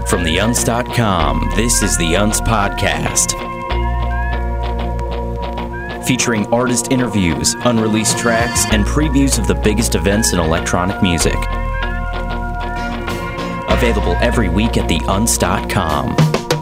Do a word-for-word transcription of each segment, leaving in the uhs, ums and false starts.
From the unz dot com, this is the Unz Podcast. Featuring artist interviews, unreleased tracks, and previews of the biggest events in electronic music. Available every week at the unz dot com.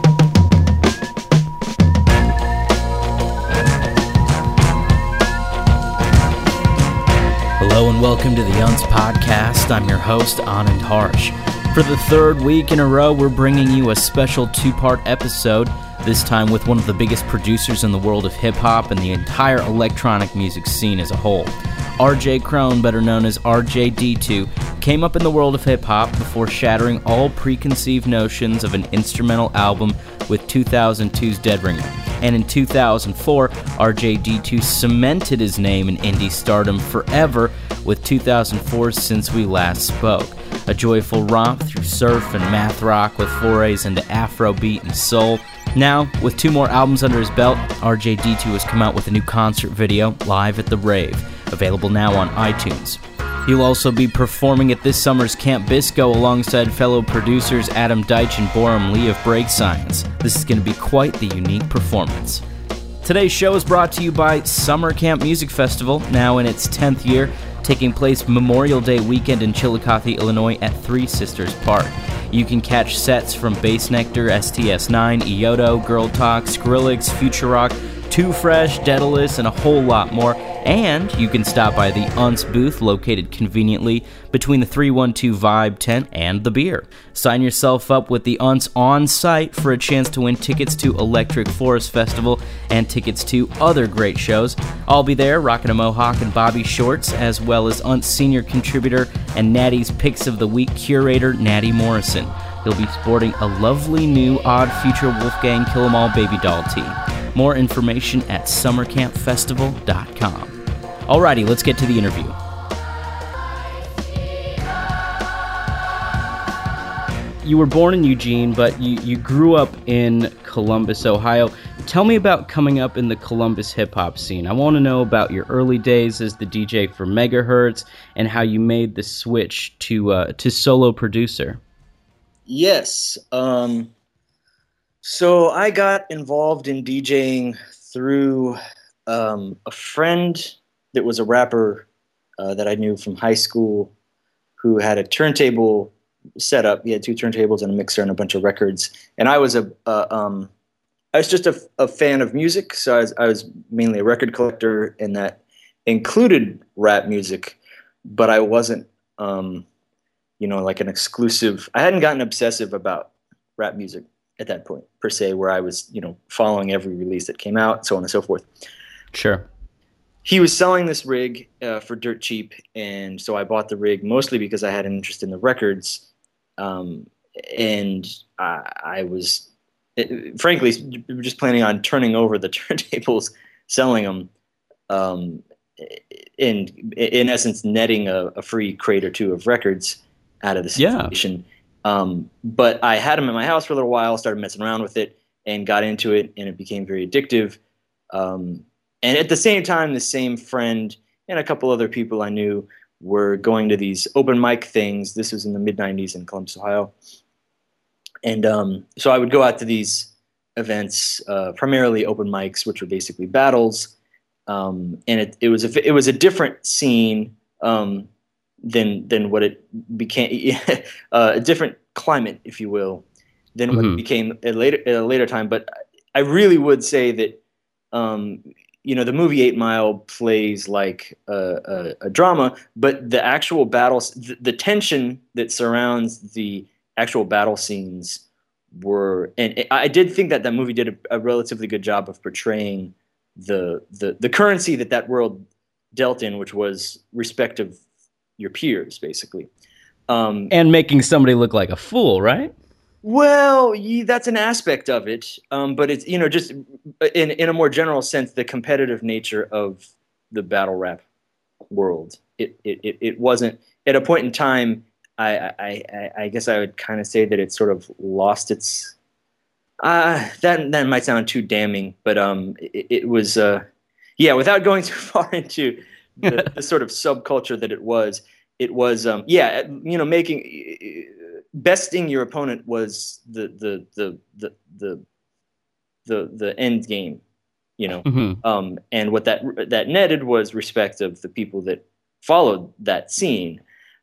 Hello and welcome to the Unz Podcast. I'm your host, Anand Harsh. For the third week in a row, we're bringing you a special two-part episode, this time with one of the biggest producers in the world of hip-hop and the entire electronic music scene as a whole. R J Crone, better known as R J D two, came up in the world of hip-hop before shattering all preconceived notions of an instrumental album with two thousand two's Dead Ringer. And in two thousand four, R J D two cemented his name in indie stardom forever with two thousand four's Since We Last Spoke, a joyful romp through surf and math rock with forays into Afrobeat and soul. Now, with two more albums under his belt, R J D two has come out with a new concert video, Live at the Rave, available now on iTunes. He'll also be performing at this summer's Camp Bisco alongside fellow producers Adam Deitch and Boram Lee of Break Science. This is going to be quite the unique performance. Today's show is brought to you by Summer Camp Music Festival, now in its tenth year, taking place Memorial Day weekend in Chillicothe, Illinois at Three Sisters Park. You can catch sets from Bass Nectar, S T S nine, Iodo, Girl Talk, Skrillex, Future Rock, Too Fresh, Daedalus, and a whole lot more. And you can stop by the Unz booth located conveniently between the three one two Vibe tent and the beer. Sign yourself up with the Unz on site for a chance to win tickets to Electric Forest Festival and tickets to other great shows. I'll be there rocking a mohawk and bobby shorts, as well as Unz senior contributor and Natty's Picks of the Week curator Natty Morrison. He'll be sporting a lovely new Odd Future Wolfgang Kill 'Em All baby doll tee. More information at summer camp festival dot com. Alrighty, let's get to the interview. You were born in Eugene, but you, you grew up in Columbus, Ohio. Tell me about coming up in the Columbus hip-hop scene. I want to know about your early days as the D J for Megahertz and how you made the switch to uh, to solo producer. Yes. Um, so I got involved in DJing through um, a friend that was a rapper uh, that I knew from high school who had a turntable set up. He had two turntables and a mixer and a bunch of records. And I was a, uh, um, I was just a, a fan of music. So I was, I was mainly a record collector, and that included rap music, but I wasn't, um, you know, like an exclusive. I hadn't gotten obsessive about rap music at that point per se, where I was, you know, following every release that came out, so on and so forth. Sure. He was selling this rig uh, for dirt cheap, and so I bought the rig mostly because I had an interest in the records, um, and I, I was, it, frankly, just planning on turning over the turntables, selling them, um, and in essence netting a, a free crate or two of records out of the situation. Yeah. Um, but I had them in my house for a little while, started messing around with it, and got into it, and it became very addictive. Um, And at the same time, the same friend and a couple other people I knew were going to these open mic things. This was in the mid nineties in Columbus, Ohio. And um, so I would go out to these events, uh, primarily open mics, which were basically battles. Um, and it, it was a, it was a different scene um, than than what it became, uh, a different climate, if you will, than mm-hmm. what it became at, later, at a later time. But I really would say that um, you know, the movie Eight Mile plays like a, a, a drama, but the actual battles, the, the tension that surrounds the actual battle scenes were, and I did think that that movie did a, a relatively good job of portraying the, the the currency that that world dealt in, which was respect of your peers, basically. Um, and making somebody look like a fool, right? Well, yeah, that's an aspect of it, um, but it's, you know, just in in a more general sense, the competitive nature of the battle rap world. It it it, it wasn't at a point in time. I I, I, I guess I would kind of say that it sort of lost its. Uh, that that might sound too damning, but um, it, it was uh, yeah. Without going too far into the, the sort of subculture that it was, it was um, yeah, you know, making besting your opponent was the the the the the the, the end game, you know. Mm-hmm. Um, and what that that netted was respect of the people that followed that scene.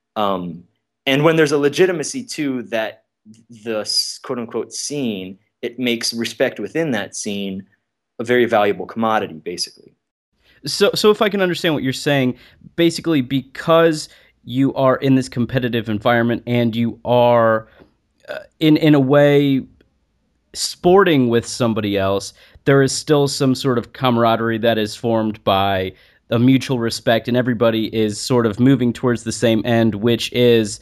Um, and when there's a legitimacy to that, the quote unquote scene, it makes respect within that scene a very valuable commodity, basically. So, so if I can understand what you're saying, basically because you are in this competitive environment and you are uh, in in a way sporting with somebody else, there is still some sort of camaraderie that is formed by a mutual respect, and everybody is sort of moving towards the same end, which is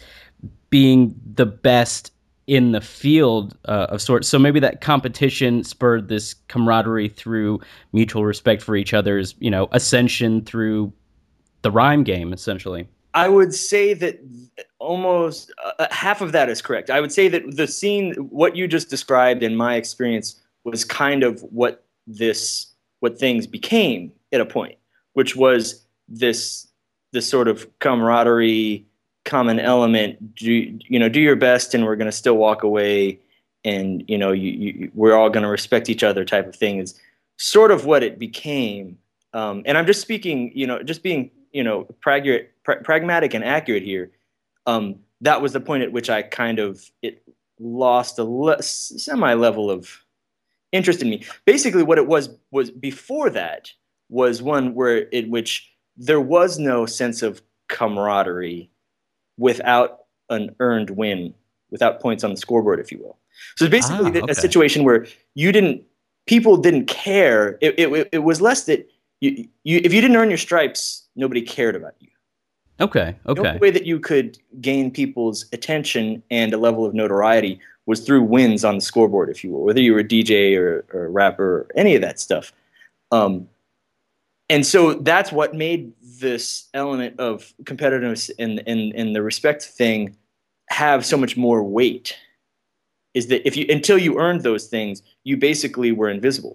being the best in the field uh, of sorts. So maybe that competition spurred this camaraderie through mutual respect for each other's, you know, ascension through the rhyme game, essentially. I would say that almost uh, half of that is correct. I would say that the scene, what you just described in my experience, was kind of what this, what things became at a point, which was this, this sort of camaraderie, common element. Do you know? Do your best, and we're going to still walk away, and you know, you, you, we're all going to respect each other. Type of thing is sort of what it became. Um, and I'm just speaking, you know, just being, you know, prag- pra- pragmatic and accurate here. Um, that was the point at which I kind of it lost a le- semi level of interest in me. Basically, what it was was before that was one where in which there was no sense of camaraderie without an earned win, without points on the scoreboard, if you will. So it's basically ah, okay. a situation where you didn't, people didn't care. It, it, it was less that you, you, if you didn't earn your stripes, nobody cared about you. Okay, okay. The only way that you could gain people's attention and a level of notoriety was through wins on the scoreboard, if you will, whether you were a D J or, or a rapper or any of that stuff. Um, and so that's what made this element of competitiveness and, and, and the respect thing have so much more weight, is that if you, until you earned those things, you basically were invisible.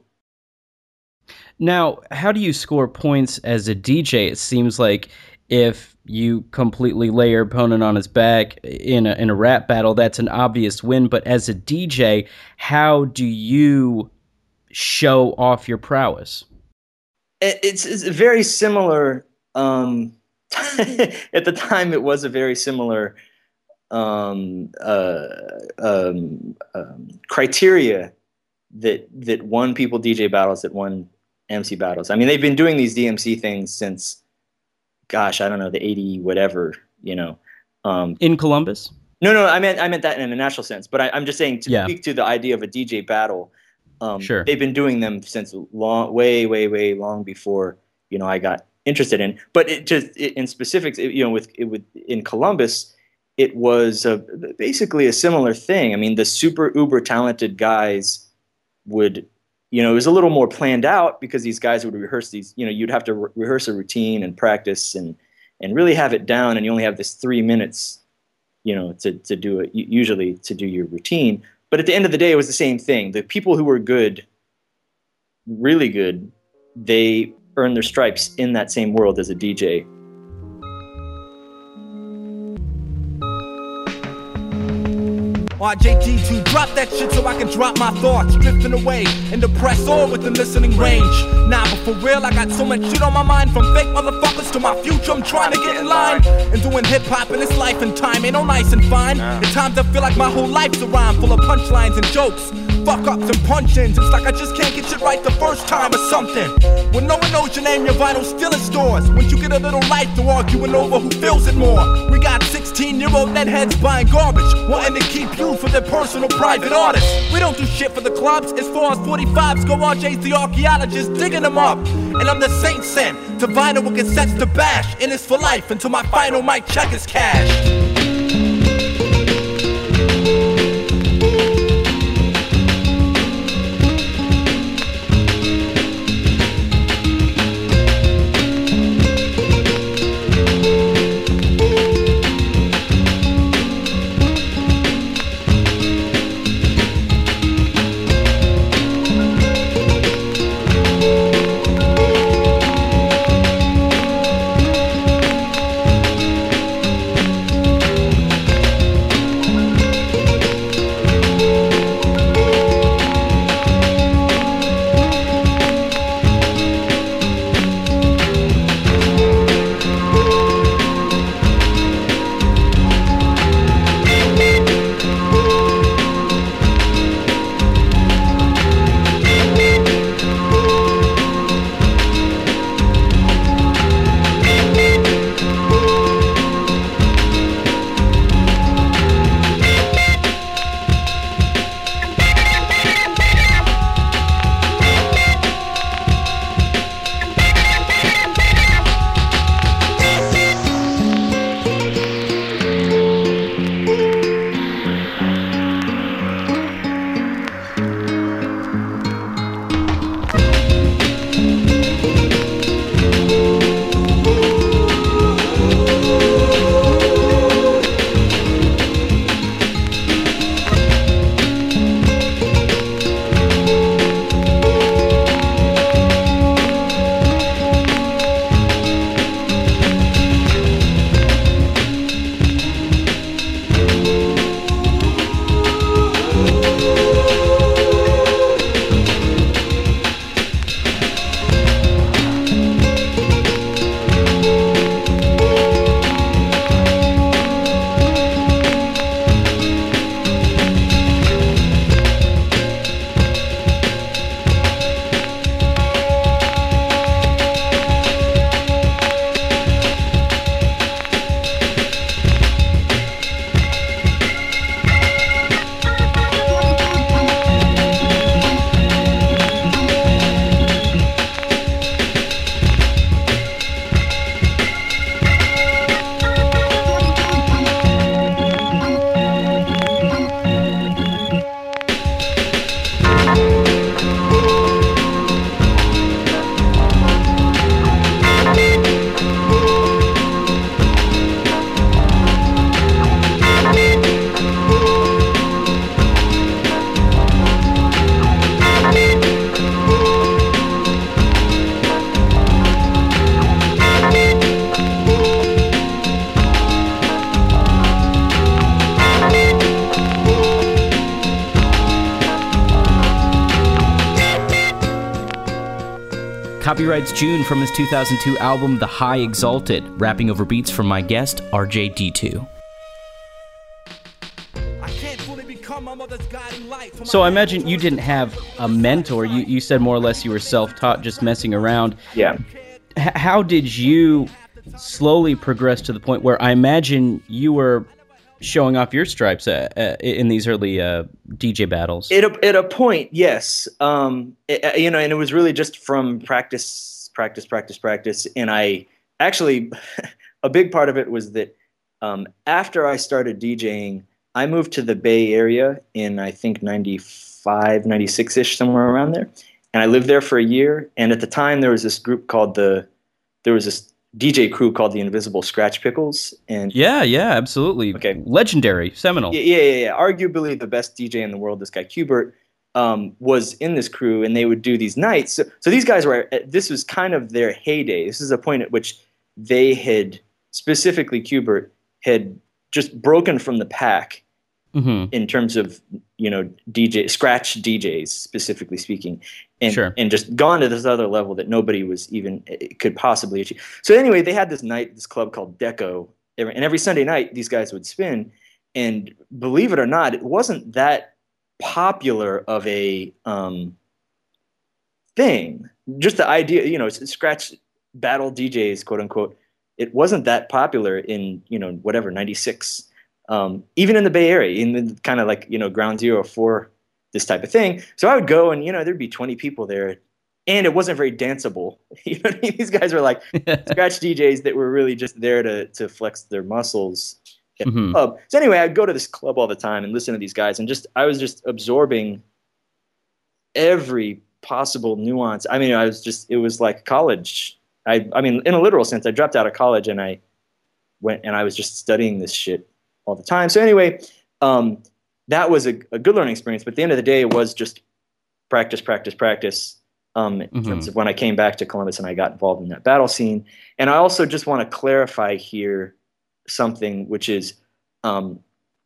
Now, how do you score points as a D J? It seems like if you completely lay your opponent on his back in a, in a rap battle, that's an obvious win. But as a D J, how do you show off your prowess? It's, it's very similar. Um, at the time, it was a very similar um, uh, um, um, criteria that that won people D J battles, that won M C battles. I mean, they've been doing these D M C things since, gosh, I don't know, the eighty whatever, you know. Um, in Columbus? No, no, I meant I meant that in a national sense. But I, I'm just saying to yeah. speak to the idea of a D J battle. Um, sure. They've been doing them since long, way, way, way long before, you know, I got interested in. But it just it, in specifics, it, you know, with it, with in Columbus, it was a, basically a similar thing. I mean, the super uber talented guys would, you know, it was a little more planned out because these guys would rehearse these. You know, you'd have to re- rehearse a routine and practice and and really have it down. And you only have this three minutes, you know, to to do it. Usually to do your routine. But at the end of the day, it was the same thing. The people who were good, really good, they earned their stripes in that same world as a D J. R J G two, drop that shit so I can drop my thoughts, drifting away and depress all within listening range. Nah, but for real, I got so much shit on my mind, from fake motherfuckers to my future. I'm trying to get in line and doing hip hop in its life and time ain't no nice and fine. At times I feel like my whole life's a rhyme full of punchlines and jokes, fuck ups and punch-ins. It's like I just can't get shit right the first time or something. When no one knows your name, your vinyl's still in stores. Once you get a little life to arguing over who feels it more. We got sixteen-year-old netheads buying garbage, wanting to keep you for their personal private artists. We don't do shit for the clubs. As far as forty-fives go, R J's the archaeologist digging them up. And I'm the saint sent to vinyl with cassettes to bash. And it's for life until my final mic check is cashed. Copyrights June from his two thousand two album The High Exalted, rapping over beats from my guest, R J D two. So I imagine you didn't have a mentor. You you said more or less you were self-taught, just messing around. Yeah. H- how did you slowly progress to the point where I imagine you were showing off your stripes uh, uh, in these early uh, D J battles? At a, at a point, yes. Um, it, you know, and it was really just from practice, practice, practice, practice. And I actually, a big part of it was that um, after I started DJing, I moved to the Bay Area in, I think, ninety-five, ninety-six-ish, somewhere around there. And I lived there for a year. And at the time, there was this group called the, there was this D J crew called the Invisible Scratch Pickles. And yeah, yeah, absolutely. Okay. Legendary, seminal. Yeah, yeah, yeah, yeah. Arguably the best D J in the world, this guy Qbert, um, was in this crew, and they would do these nights. So, so these guys were, this was kind of their heyday. This is a point at which they had, specifically Qbert, had just broken from the pack. Mm-hmm. In terms of, you know, D J scratch D Js specifically speaking, and sure. and just gone to this other level that nobody was even could possibly achieve. So anyway, they had this night, this club called Deco, and every Sunday night these guys would spin. And believe it or not, it wasn't that popular of a um, thing. Just the idea, you know, scratch battle D Js, quote unquote. It wasn't that popular in, you know, whatever ninety-six. Um, even in the Bay Area, in the kind of like, you know, ground zero for this type of thing. So I would go and, you know, there'd be twenty people there, and it wasn't very danceable. You know what I mean? These guys were like scratch D Js that were really just there to to flex their muscles at mm-hmm. the club. So anyway, I'd go to this club all the time and listen to these guys, and just I was just absorbing every possible nuance. I mean, I was just, it was like college. I I mean, in a literal sense, I dropped out of college and I went and I was just studying this shit all the time. So anyway, um, that was a, a good learning experience. But at the end of the day, it was just practice, practice, practice um, in mm-hmm. terms of when I came back to Columbus and I got involved in that battle scene. And I also just want to clarify here something, which is um,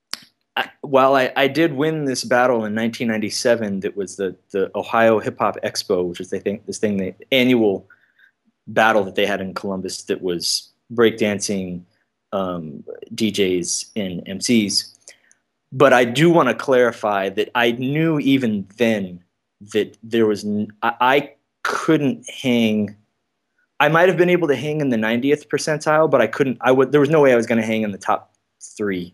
I, while I, I did win this battle in nineteen ninety-seven, that was the, the Ohio Hip Hop Expo, which was they think this thing, the annual battle that they had in Columbus that was breakdancing, Um, D Js and M Cs. But I do want to clarify that I knew even then that there was, n- I, I couldn't hang, I might have been able to hang in the ninetieth percentile, but I couldn't, I would, there was no way I was going to hang in the top three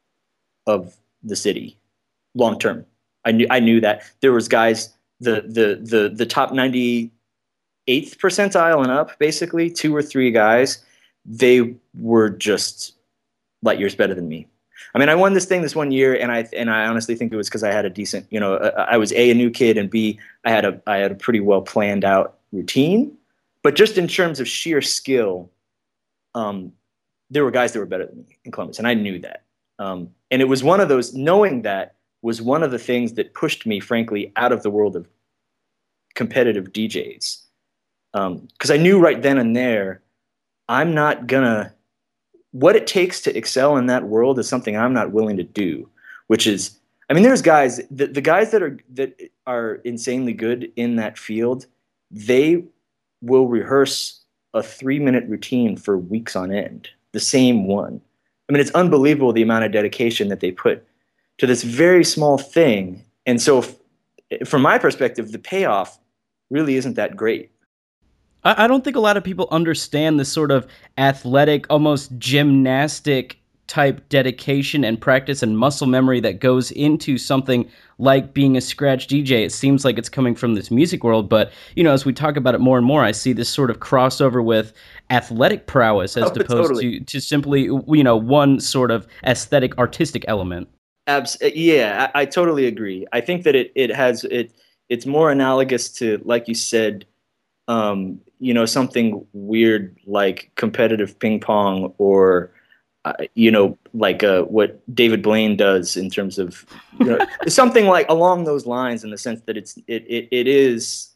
of the city long term. I knew, I knew that there was guys, the, the, the, the top ninety-eighth percentile and up, basically two or three guys, they were just light years better than me. I mean, I won this thing this one year, and I and I honestly think it was because I had a decent, you know, I was A, a new kid, and B, I had a I had a pretty well planned out routine. But just in terms of sheer skill, um, there were guys that were better than me in Columbus, and I knew that. Um, and it was one of those, knowing that was one of the things that pushed me, frankly, out of the world of competitive D Js. Because um, I knew right then and there, I'm not gonna, what it takes to excel in that world is something I'm not willing to do, which is, I mean, there's guys, the, the guys that are, that are insanely good in that field, they will rehearse a three minute routine for weeks on end, the same one. I mean, it's unbelievable the amount of dedication that they put to this very small thing. And so if, from my perspective, the payoff really isn't that great. I don't think a lot of people understand the sort of athletic, almost gymnastic type dedication and practice and muscle memory that goes into something like being a scratch D J. It seems like it's coming from this music world, but, you know, as we talk about it more and more, I see this sort of crossover with athletic prowess as oh, opposed totally. to, to simply, you know, one sort of aesthetic, artistic element. Abs- yeah, I, I totally agree. I think that it, it has, it it's more analogous to, like you said, um, you know, something weird like competitive ping pong or, uh, you know, like uh, what David Blaine does in terms of, you know, something like along those lines, in the sense that it's, it, it, it is,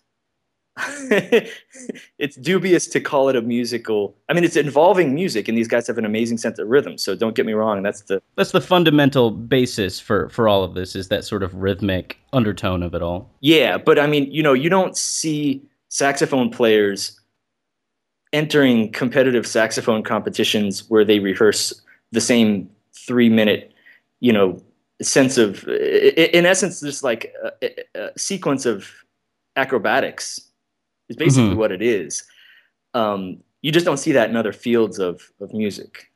it's dubious to call it a musical. I mean, it's involving music, and these guys have an amazing sense of rhythm. So don't get me wrong. That's the, that's the fundamental basis for, for all of this, is that sort of rhythmic undertone of it all. Yeah. But I mean, you know, you don't see saxophone players entering competitive saxophone competitions where they rehearse the same three minute, you know, sense of, in essence, just like a, a sequence of acrobatics is basically Mm-hmm. what it is. Um, you just don't see that in other fields of, of music.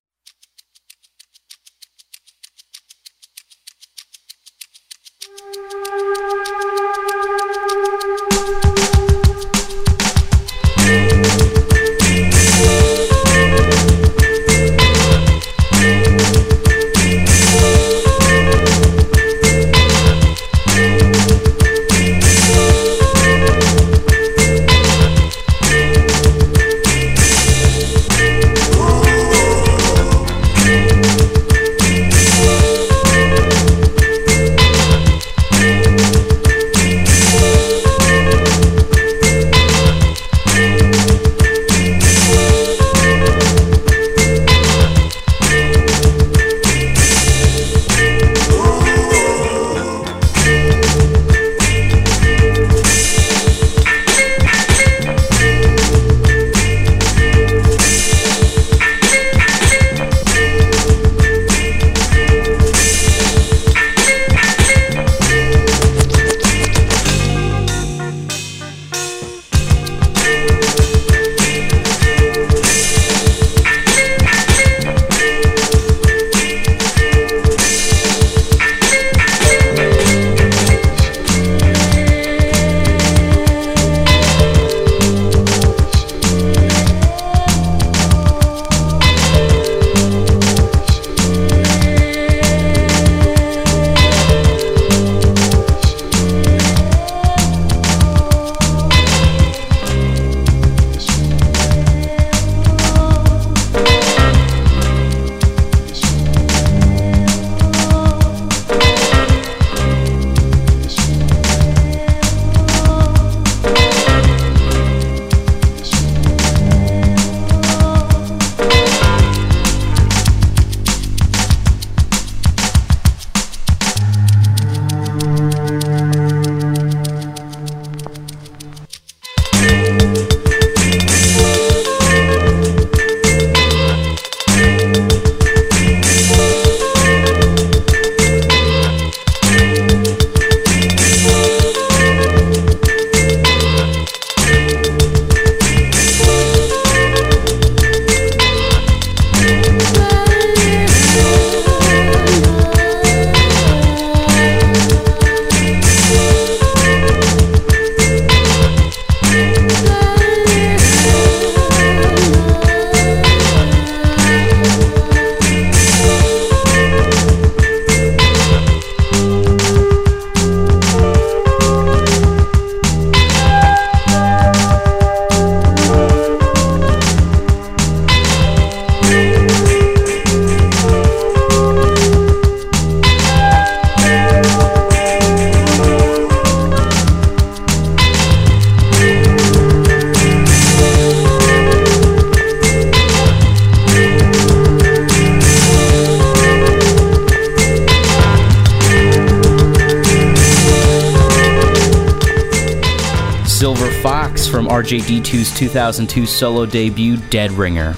Silver Fox from R J D two's two thousand two solo debut, Dead Ringer.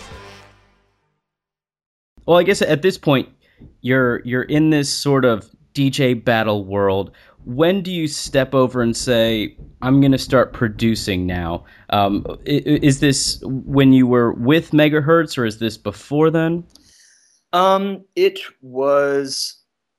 Well, I guess at this point, you're you're in this sort of D J battle world. When do you step over and say, I'm going to start producing now? Um, is this when you were with Megahertz, or is this before then? Um, it was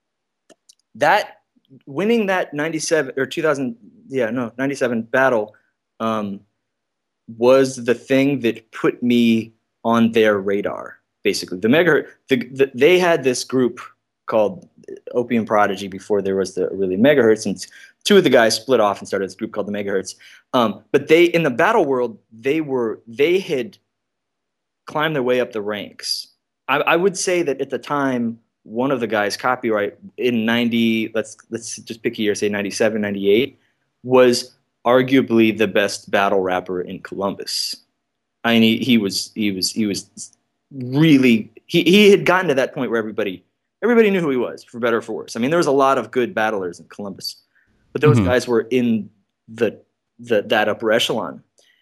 that winning that ninety-seven or two thousand, yeah, no, ninety-seven battle um, was the thing that put me on their radar. Basically, the Megahertz, the, the, they had this group called Opium Prodigy before there was the really Megahertz, and two of the guys split off and started this group called the Megahertz. Um, but they, in the battle world, they were they had climbed their way up the ranks. I, I would say that at the time, one of the guys, Copyright, in ninety, let's let's just pick a year, say ninety-seven, ninety-eight, was arguably the best battle rapper in Columbus. I mean, he, he was he was he was really he he had gotten to that point where everybody everybody knew who he was, for better or for worse. I mean, there was a lot of good battlers in Columbus, but those mm-hmm. guys were in the the that upper echelon.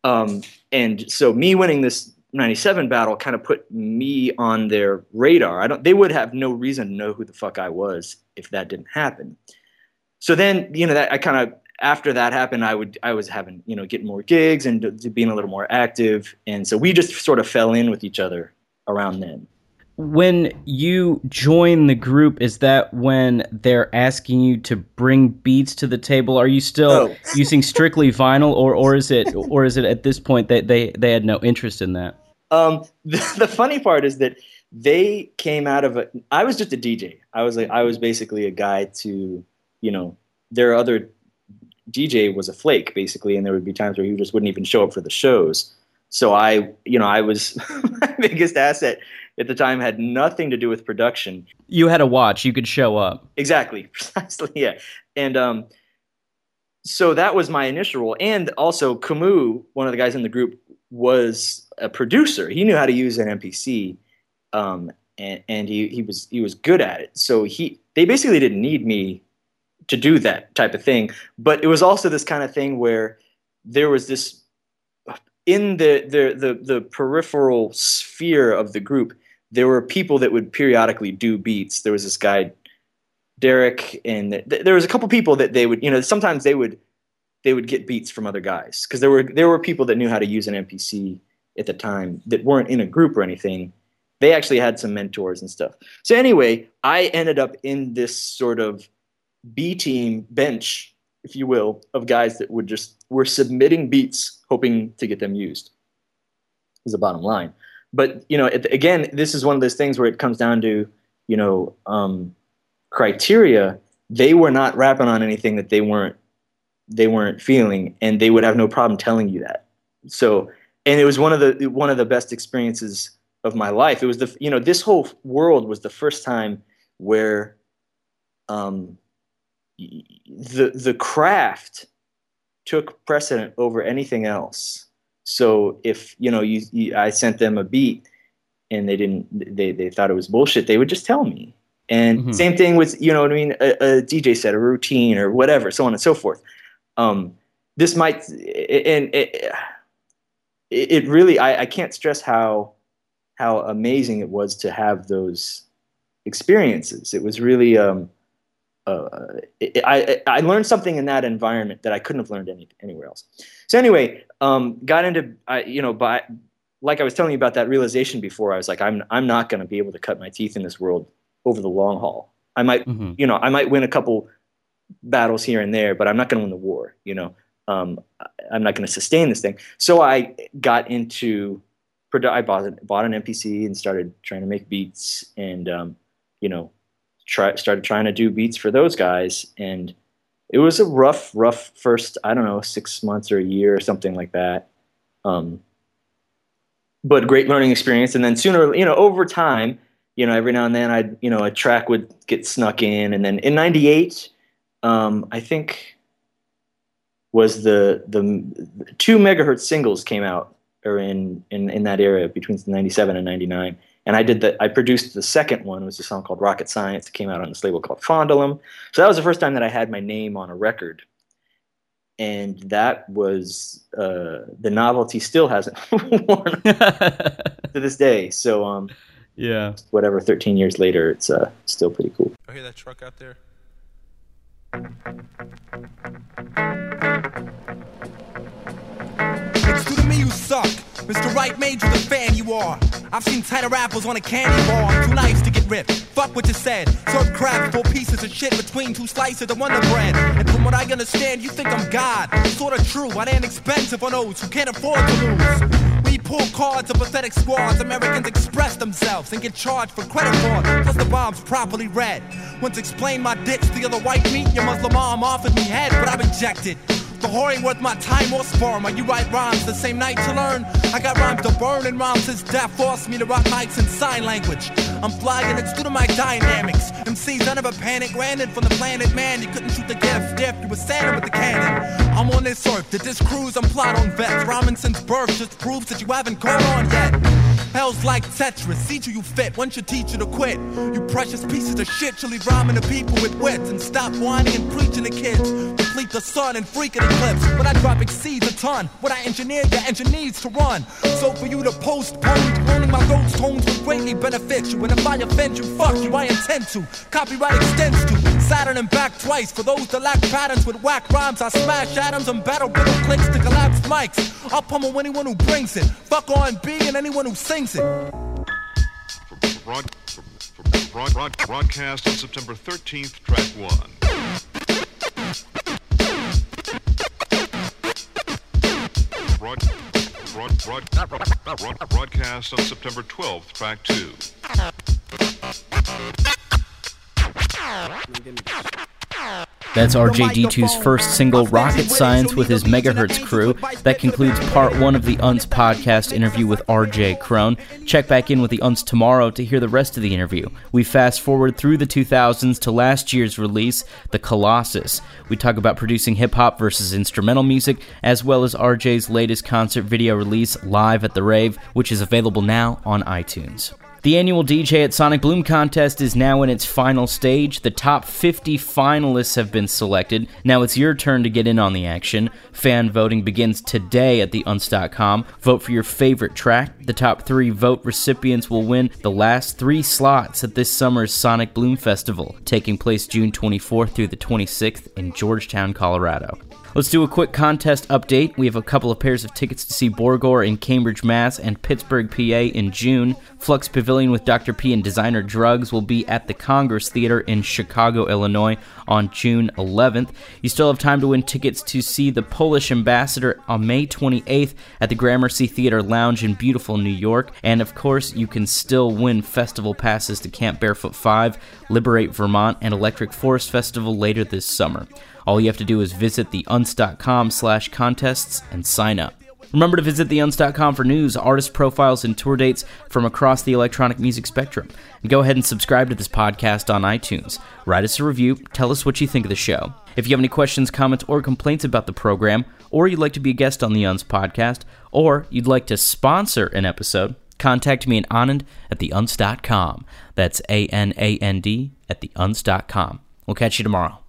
Um, and so me winning this ninety-seven battle kind of put me on their radar. I don't. They would have no reason to know who the fuck I was if that didn't happen. So then, you know, that I kind of after that happened, I would I was having you know getting more gigs and d- being a little more active, and so we just sort of fell in with each other around then. When you join the group, is that when they're asking you to bring beats to the table? Are you still oh. using strictly vinyl, or or is it or is it at this point that they, they had no interest in that? Um, the, the funny part is that they came out of a. I was just a D J. I was like I was basically a guy to, you know, their other D J was a flake basically, and there would be times where he just wouldn't even show up for the shows. So I, you know, I was my biggest asset at the time had nothing to do with production. You had a watch. You could show up. Exactly. Precisely. Yeah. And um, so that was my initial role. And also Camus, one of the guys in the group, was a producer. He knew how to use an M P C, um, and, and he, he was he was good at it. So he they basically didn't need me to do that type of thing. But it was also this kind of thing where there was this in the the the, the peripheral sphere of the group. There were people that would periodically do beats. There was this guy, Derek, and th- there was a couple people that they would, you know, sometimes they would, they would get beats from other guys because there were there were people that knew how to use an M P C at the time that weren't in a group or anything. They actually had some mentors and stuff. So anyway, I ended up in this sort of B team bench, if you will, of guys that would just were submitting beats, hoping to get them used. Is the bottom line. But, you know, it, again, this is one of those things where it comes down to, you know, um, criteria. They were not rapping on anything that they weren't they weren't feeling, and they would have no problem telling you that. So, and it was one of the one of the best experiences of my life. It was the you know this whole world was the first time where um, the the craft took precedent over anything else. So if, you know, you, you, I sent them a beat and they didn't, they, they thought it was bullshit, they would just tell me. And mm-hmm. same thing with, you know what I mean, a, a D J set, a routine or whatever, so on and so forth. Um, this might, and it, it really, I, I can't stress how, how amazing it was to have those experiences. It was really, um, uh, it, I, I learned something in that environment that I couldn't have learned any, anywhere else. So anyway, um, got into, I, you know, by, like I was telling you about that realization before, I was like, I'm, I'm not going to be able to cut my teeth in this world over the long haul. I might, mm-hmm. you know, I might win a couple battles here and there, but I'm not going to win the war, you know, um, I'm not going to sustain this thing. So I got into, I bought, bought an M P C and started trying to make beats and, um, you know, try, started trying to do beats for those guys. And it was a rough, rough first, I don't know, six months or a year or something like that. Um, but great learning experience. And then sooner, you know, over time, you know, every now and then I'd, you know, a track would get snuck in. And then in ninety-eight, um, I think was the, the, the two megahertz singles came out or in, in, in that area between ninety-seven and ninety-nine. And I did the, I produced the second one, it was a song called Rocket Science. It came out on this label called Fondulum. So that was the first time that I had my name on a record. And that was, uh, the novelty still hasn't worn to this day. So, um, yeah, whatever, thirteen years later, it's uh, still pretty cool. I hear that truck out there. Excuse me, you suck. Mister Right made you the fan you are. I've seen tighter apples on a candy bar. I'm too nice to get ripped. Fuck what you said. Serve crabs, four pieces of shit between two slices of Wonder Bread. And from what I understand, you think I'm God. Sorta true, I ain't expensive on those who can't afford to lose. We pull cards of pathetic squads. Americans express themselves and get charged for credit fraud. Plus the bomb's properly read. Once explained my ditch, the other white meat, your Muslim mom offered me head, but I rejected. The whore ain't worth my time or sperm. While you write rhymes the same night to learn. I got rhymes to burn and rhymes since death forced me to rock mics in sign language. I'm flying, it's due to my dynamics. M Cs, I never panic, landed from the planet man. You couldn't shoot the gift if you were standing with the cannon. I'm on this earth, did this cruise, I'm plot on vets. Rhyming since birth just proves that you haven't caught on yet. Hell's like Tetris, see to you fit, once you teach you to quit. You precious pieces of shit, you'll leave rhyming to people with wits. And stop whining and preaching to kids. Deplete the sun and freaking eclipse. When I drop exceeds a ton, what I engineer your engine needs to run. So for you to postpone, learning my throat's tones will greatly benefit you. And if I offend you, fuck you, I intend to. Copyright extends to Saturn and back twice. For those that lack patterns with whack rhymes, I smash atoms and battle brittle clicks to collapse mics. I'll pummel anyone who brings it. Fuck R and B and anyone who sings it. Broad, broad, broad, broadcast on September thirteenth, track one. Broad, broad, broad, broad, broadcast on September twelfth, track two. That's R J D two's first single, Rocket Science, with his Megahertz crew. That concludes part one of the U N S podcast interview with R J Crone. Check back in with the U N S tomorrow to hear the rest of the interview. We fast forward through the two thousands to last year's release, The Colossus. We talk about producing hip-hop versus instrumental music, as well as R J's latest concert video release, Live at the Rave, which is available now on iTunes. The annual D J at Sonic Bloom contest is now in its final stage. The top fifty finalists have been selected. Now it's your turn to get in on the action. Fan voting begins today at the U N S dot com. Vote for your favorite track. The top three vote recipients will win the last three slots at this summer's Sonic Bloom Festival, taking place June twenty-fourth through the twenty-sixth in Georgetown, Colorado. Let's do a quick contest update. We have a couple of pairs of tickets to see Borgore in Cambridge, Mass. and Pittsburgh, P A in June. Flux Pavilion with Doctor P and Designer Drugs will be at the Congress Theater in Chicago, Illinois on June eleventh. You still have time to win tickets to see the Polish Ambassador on May twenty-eighth at the Gramercy Theater Lounge in beautiful New York. And of course, you can still win festival passes to Camp Barefoot five, Liberate Vermont, and Electric Forest Festival later this summer. All you have to do is visit the U N S dot com slash contests and sign up. Remember to visit the U N S dot com for news, artist profiles, and tour dates from across the electronic music spectrum. And go ahead and subscribe to this podcast on iTunes. Write us a review, tell us what you think of the show. If you have any questions, comments, or complaints about the program, or you'd like to be a guest on the U N S podcast, or you'd like to sponsor an episode, contact me at Anand at the U N S dot com. That's A N A N D at the U N S dot com. We'll catch you tomorrow.